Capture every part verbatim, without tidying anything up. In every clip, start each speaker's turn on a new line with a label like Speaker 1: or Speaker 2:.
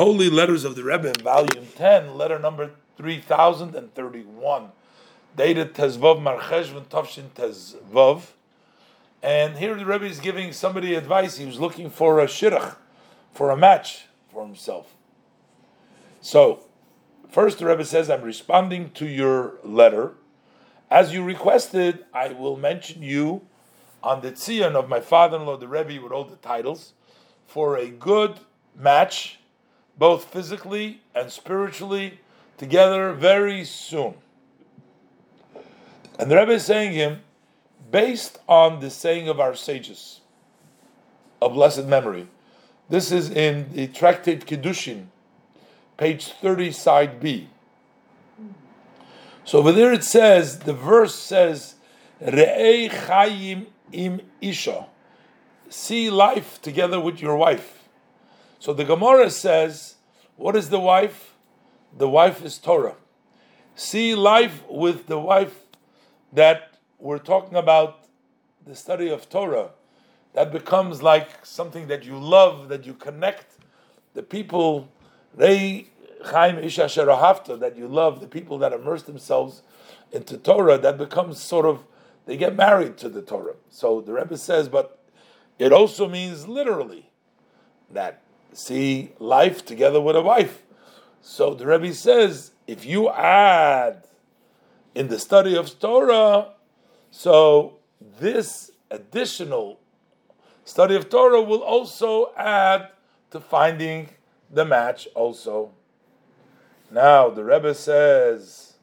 Speaker 1: Holy Letters of the Rebbe in volume ten, letter number three thousand thirty-one, dated Tezvov Mar Cheshvan Tavshin Tezvov. And here the Rebbe is giving somebody advice. He was looking for a shidduch, for a match for himself. So, first the Rebbe says, I'm responding to your letter. As you requested, I will mention you on the tzion of my father-in-law, the Rebbe, with all the titles, for a good match, both physically and spiritually, together very soon. And the Rebbe is saying him, based on the saying of our sages, of blessed memory. This is in the Tractate Kiddushin, page thirty, side B. So over there it says, the verse says, Re'ei chayim im isha, see life together with your wife. So the Gemara says, what is the wife? The wife is Torah. See life with the wife that we're talking about, the study of Torah. That becomes like something that you love, that you connect the people, Rei Chaim Isha Sherahavta, that you love, the people that immerse themselves into Torah, that becomes sort of, they get married to the Torah. So the Rebbe says, but it also means literally that see life together with a wife. So the Rebbe says, if you add in the study of Torah, so this additional study of Torah will also add to finding the match also. Now the Rebbe says,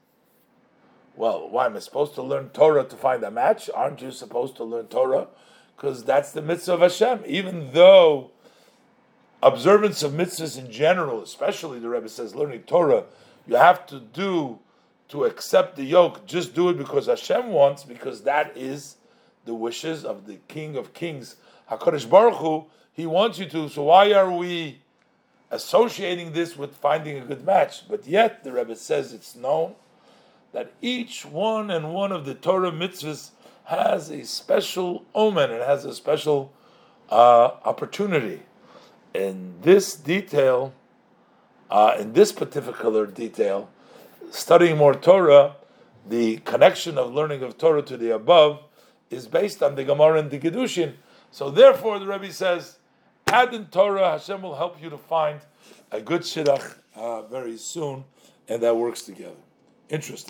Speaker 1: well, why am I supposed to learn Torah to find a match? Aren't you supposed to learn Torah? Because that's the mitzvah of Hashem. Even though observance of mitzvahs in general, especially the Rebbe says learning Torah, you have to do to accept the yoke, just do it because Hashem wants, because that is the wishes of the King of Kings, HaKadosh Baruch Hu. He wants you to, so why are we associating this with finding a good match? But yet, the Rebbe says it's known that each one and one of the Torah mitzvahs has a special omen, it has a special uh, opportunity. In this detail, uh, in this particular detail, studying more Torah, the connection of learning of Torah to the above is based on the Gemara and the Kiddushin. So therefore, the Rebbe says, add in Torah, Hashem will help you to find a good shidduch uh, very soon, and that works together. Interesting.